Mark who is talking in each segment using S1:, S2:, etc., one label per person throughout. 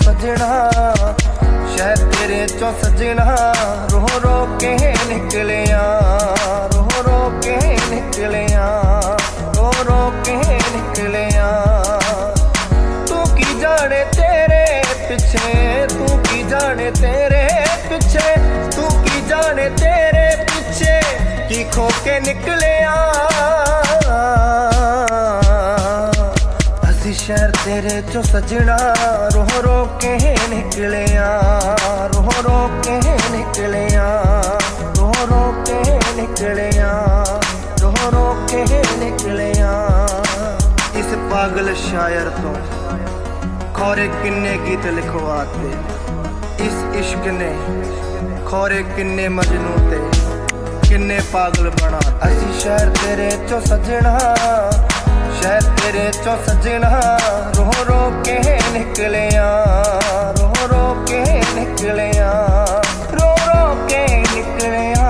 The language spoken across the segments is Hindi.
S1: सजना, शहर तेरे चो सजना, रो रो के निकलिया, रो रो के निकलिया, रो रो के निकलिया। तू की जाने तेरे पीछे, तू की जाने तेरे पीछे, तू की जाने तेरे पीछे की खो के निकलिया। असी शहर तेरे चो सजना, रो रो के निकलिया, रो रो के निकलिया, रो रो के निकलिया, रो रो के निकलिया। इस पागल शायर तो खोरे किन्ने गीत लिखवाते, इस इश्क ने खोरे किन्ने मजनू ते किन्ने पागल बना। असी शहर तेरे चो सजना, शहर तेरे चो सजना, रो रो के निकलिया, रो रो के निकलिया, रो रो के निकलिया।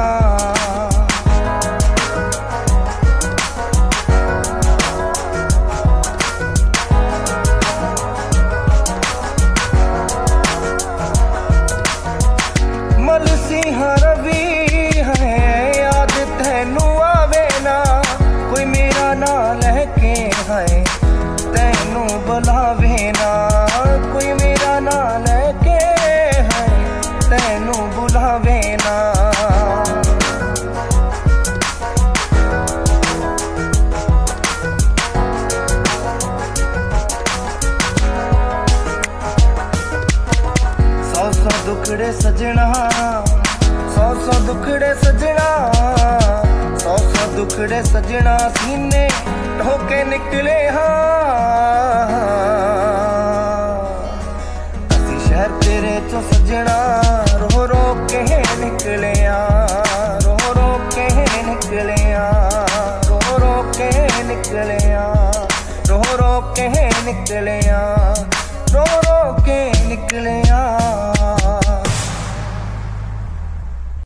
S1: मलसिंह रवि है याद तैनू आवे ना, कोई मेरा ना लहके है तैनू बुलावे ना, कोई मेरा ना लहके है तैनू बुलावे ना। सौ सौ दुखड़े सजना, सौ सौ दुखड़े सजना, सौ सौ दुखड़े सजना, सीने ढोके निकले हाँ। असी शहर तेरे चो सजना, रो रो के निकलिया, रो रो के निकलिया, रो रो के निकलिया, रो रो के निकलिया, रो रो के निकलिया।